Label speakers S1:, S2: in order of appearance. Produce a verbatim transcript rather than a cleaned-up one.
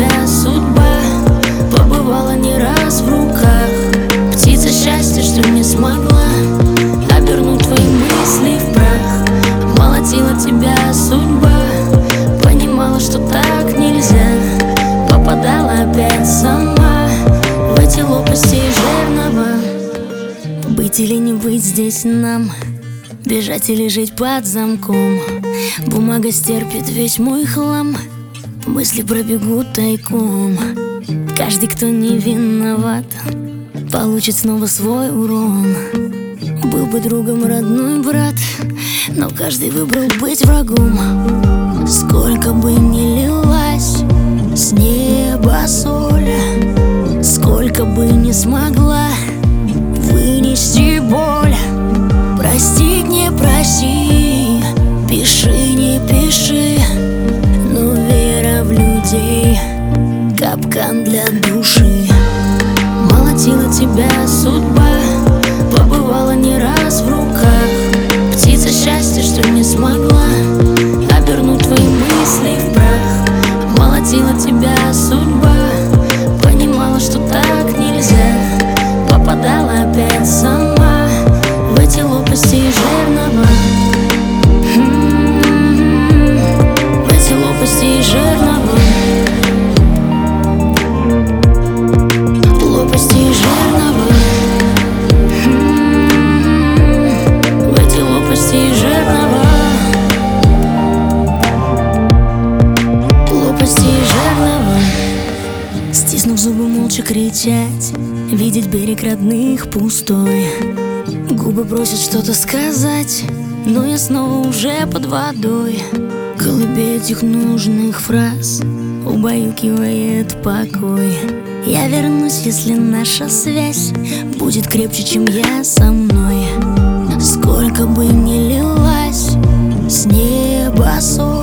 S1: тебя судьба побывала не раз в руках. Птица счастья, что не смогла обернуть твои мысли в прах. Молотила тебя судьба, понимала, что так нельзя. Попадала опять сама в эти лопасти жернова. Быть или не быть здесь нам, бежать или жить под замком. Бумага стерпит весь мой хлам, мысли пробегут тайком. Каждый, кто не виноват, получит снова свой урон. Был бы другом родной брат, но каждый выбрал быть врагом. Сколько бы ни лилась с неба соль, сколько бы не смогла вынести боль. Прости, не проси, пиши, не пиши, но вера в людей — капкан для души. Молотила тебя судьба, побывала не раз в руках. Птица счастья, что не смогла обернуть твои мысли в прах. Молотила тебя судьба, понимала, что так нельзя. Попадала опять сама в эти лопасти жернова. М-м-м, в эти лопасти жернова. Лопасти жернова. М-м-м, в эти лопасти жернова. Лопасти жернова. Стиснув зубы, молча кричать, видеть берег родных пустой. Губы просят что-то сказать, но я снова уже под водой. Голубей этих нужных фраз убаюкивает покой. Я вернусь, если наша связь будет крепче, чем я со мной. Сколько бы ни лилась с неба соль,